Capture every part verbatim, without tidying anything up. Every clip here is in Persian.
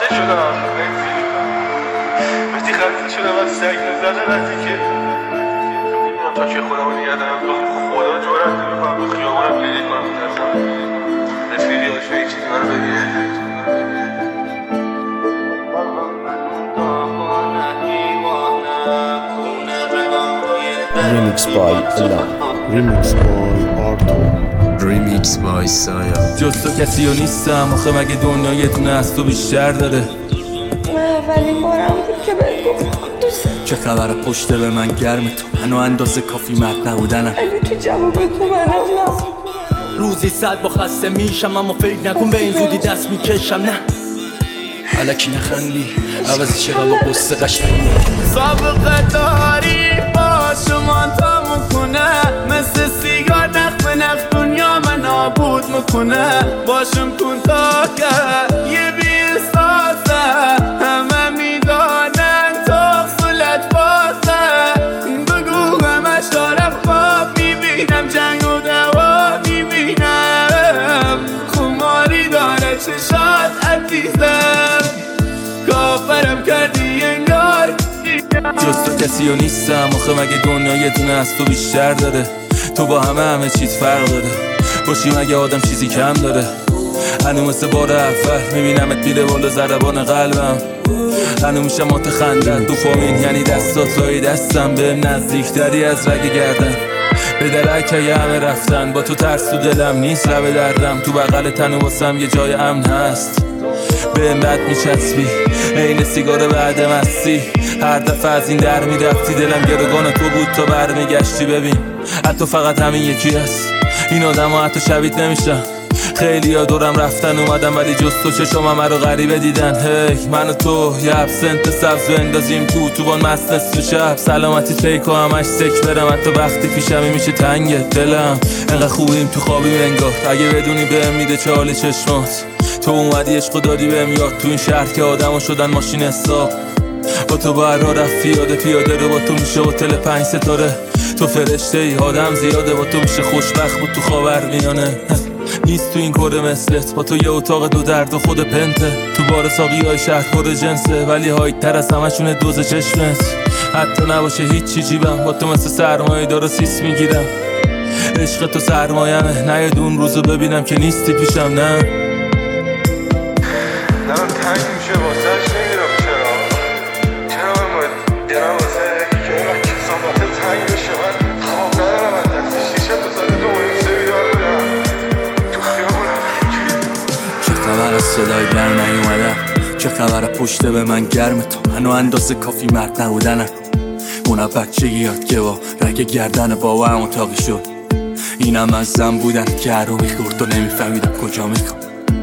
نشدم بهتی خلیل شدم از سگ نزده رفتی که میدونم تا چه خودم رو نگه دارم خدا جورت نمیکنم تو خیابانم پیدا کنم میترسم رفیقی باشه یک چیزی منو بگیره Remix by Elan Remix by Arto Remix by Saya جز تو کسی ها نیستم آخه مگه دنیا یه دونه از تو بیشتر داره. من اولین بارم بود که بهت گفتم دوست. چه خبر پشت به من گرم تو منو اندازه کافی مرد نبودنم اگه تو جواب تو منم نست روزی صد با خسته میشم اما فکر نکن به این زودی دست میکشم نه علکی نخندی عوضی چرا با قصه قشنگی سابقه داری با شما تا میکنه مثل سیگار نخ به نخ دنیا من نابود میکنه باشم کن تا که یه بیستاسه همه میدانن تو خلت باسه بگو همش دارم خواب میبینم جنگ و دوا میبینم خماری داره چشات عزیزم کافرم کردی انگار جز تو کسی ها نیستم آخه مگه دنیا یه دونه از تو بیشتر داره. تو با همه همه چیز فرق داره باشی مگه آدم چیزی کم داره. هنو مثل بار اول میبینمت میره بالا ضربان قلبم هنو میشم مات خندن دوپامین یعنی دستات لای دستم بهم نزدیکتری از رگ گردن به درک یه همه رفتن با تو ترس تو دلم نیست لب دردم تو بغل تنو واسم یه جای امن هست بهم بد میچسبی عین سیگار بعد مستی هر دفعه از این در میرفتی دلم گروگان تو بود تا برمیگشتی ببین حتی فقط همین یکی هست این آدم ها حتی شبیت نمیشن خیلی ها دورم رفتن اومدم ولی جز تو چشم همه رو غریبه دیدن هی من و تو یه ابسنت سبز اندازیم تو تو بان مست نصف شب سلامتی فیک و همش سک برم حتی وقتی پیشمی میشه تنگه دلم انقدر خوبیم تو خوابیم انگار اگه بدونی بهم میده چاله چشمات تو اومدی عشق دادی بهم یاد تو این شهر که آدم ها شدن ماشین حساب با تو باید را رفت پیاده پیاده رو با تو میشه هتل پنج ستاره تو فرشته ای آدم زیاده با تو میشه خوشبخت بود تو خاور میانه نیست تو این کره مثلت با تو یه اتاق دو درد و خود پنته تو بار ساقی های شهر کره جنسه ولی هایت تر از همشونه دوز چشمت حتی نباشه هیچی جیبم با تو مثل سرمایه داره سیس میگیرم عشق تو سرمایمه نه یه دون روزو ببینم که نیستی پیشم نه دارم تنگ میشه واسهش نمیدونم چرا چرا من باید دارم واسه که این کسان وقت تنگ میشه من خواب ندارم از دستی شیشه تو ساده دو این سه بیدار بودم تو خیابونم چه خبر از صدای در نیومدم چه خبر پشت به من گرم تو منو اندازه کافی مرد نبودنم اونا بچه یاد که با رگ گردن بابا هم اتاقی شد اینم از زن بودن که هر رو میخورد و نمیفهمیدم کجا میخورد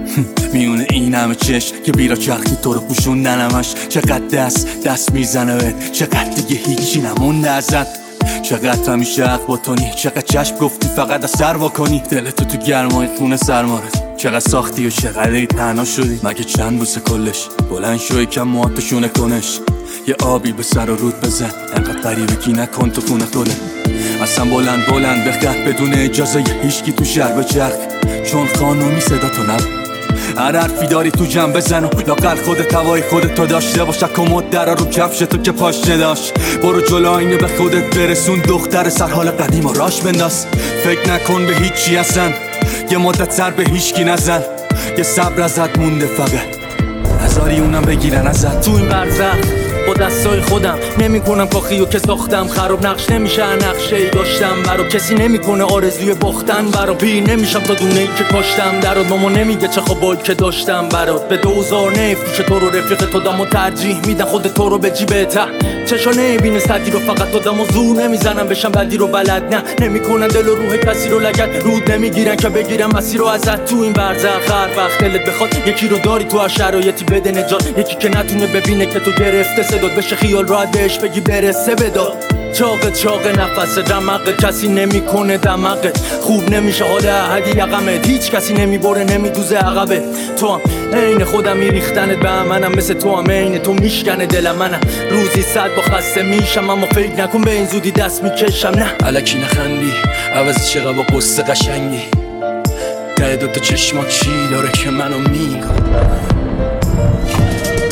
میونه این همه چشم که بیرا چرخی تو رو پوشوندنمش چقدر دست دست میزنه بهت چقدر دیگه هیچی نمونده ازت چقدر همیشه حق با تونی چقدر چشم گفتی فقط از سر واکنی دلتو تو گرمای خونه سرمارد چقدر ساختی و چقدر تنها شدی مگه چند بوسه کلش بلند شو یکم موهاتو شونه کنش یه آبی به سر و رود بزن انقدر غریبگی نکن تو خونه خونه اصلا بلند بلند بخط بدون اجازه هیچکی تو شهر بچرخ چون قانونی صدا تو نبود هر حرفی داری تو جمع بزن و لاقل خودت هوای خودت تو داشته باشه کمد درا رو کفش تو که پاش نداشت برو جلو اینه به خودت برسون دختر سر حال قدیم و راش بنداز فکر نکن به هیچی اصلا یه مدت سر به هیچکی نزن یه صبر ازت مونده فقط نذاری اونم بگیرن ازت تو این برزخ با دستای خودم نمی کنم کاخیو که ساختم خراب نقش نمیشه نقشه ای داشتم برا کسی نمیکنه آرزوی باختن برا پیر نمیشم تا دونه ای که کاشتم درات ماما نمیگه چه خوابایی که داشتم برات به دوزار نفروشه تو رو رفیق تو دمو ترجیح میدن خود تو رو به جیبته چشا نمیبینه صدی رو فقط آدمو زور نمیزنم بشم بدی رو بلد نه نمیکنن دل و روح کسی رو لگد رود نمیگیرن که بگیرم مسیر رو ازت تو این برزخ هر وقت دلت بخواد یکی رو داری تو هر شرایطی بده نجات یکی که نتونه ببینه که تو گرفته صدات بشه خیال راحت بهش بگی برسه بداد چاق چاق نفس دماغت کسی نمیکنه دماغت خوب نمیشه حال احدی یقمت هیچ کسی نمیبره نمیدوزه عقبه تو هم عین خودم میریختنت به منم مثل تو هم عین تو میشکنه دل منم روزی صد با خسته میشم اما فکر نکن به این زودی دست میکشم نه علکی نخندی عوضی چقدر با قصه قشنگی ده دوتا چشما چی داره که منو میگه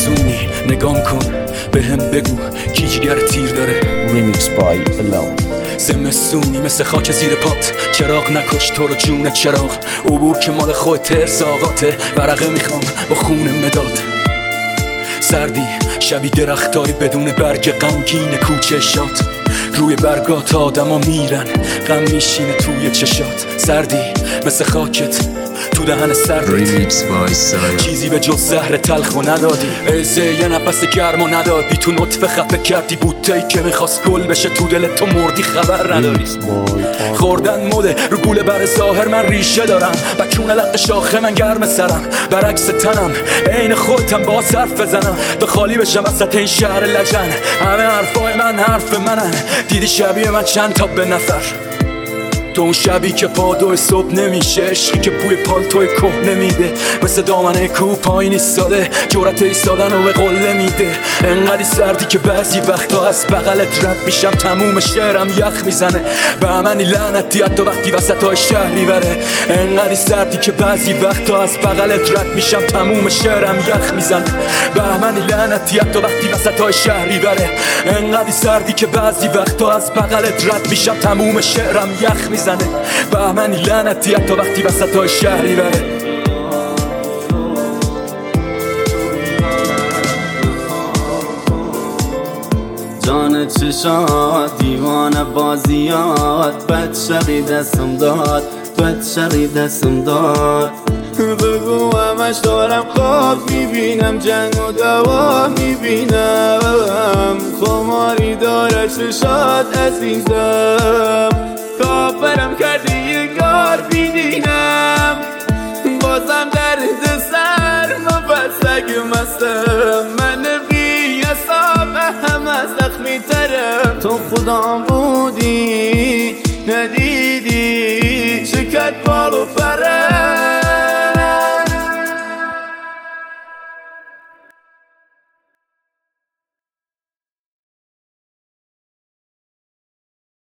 زمستونی نگام کن به هم بگو کی جگر تیر داره. Remix by Alone. زمستونی مثل خاک زیر پات، چراغ نکش تو رو جون چراغ. عبور که مال خود ترساقاته، ورقه میخوام با خون مداد. سردی شبی درختای بدون برگ غمگین کوچه شات، روی برگات آدما میرن غم میشینه توی چشات. سردی مثل خاکت تو دهن سردت، چیزی به جز زهر تلخو ندادی. ازه یه نفس گرمو ندادی، تو نطفه خفه کردی بوتهی که میخواست گل بشه، تو دل تو مردی خبر نداری. خوردن مده رو گوله بر ظاهر، من ریشه دارم بکونه لق شاخه من گرم سرم، برعکس تنم عین خودتم با صرف بزنم به خالی بشم وسط این شهر لجن. همه حرفای من حرف منن، دیدی شبیه من چند تا به نفر. تو اون شبی که پادو صبح نمیشه، عشقی که بوی پالتوی که نمیده، مثل دامنه کو پایین ایستاده، جرأت ایستادن رو به قله میده. انقدی سردی که بعضی وقتا از بغلت رد میشم، تموم شعرم یخ میزنه. به همنی لعنتی حتی وقتی وسط های شهری بره. انقدی سردی که بعضی وقتا از بغلت رد میشم، تموم شعرم یخ میزنه. به همنی لعنتی حتی وقتی وسط های شهری بره. انقدی سردی که بعضی وقتا از بغلت رد میشم، تموم شعرم یخ میزنه. بهمنی لعنتی حتی وقتی وسط های شهری بره. جان چشات دیوانه بازیات، بد شقی دستم داد، بد شقی دستم داد. بگو همش دارم خواب میبینم، جنگ و دوا میبینم، خماری داره چشات عزیزم. کافرم کردی یه یار بیدینم، بازم درد سر مفسک مستم. من بی حساب همه زخمی ترم، تو خدا بودی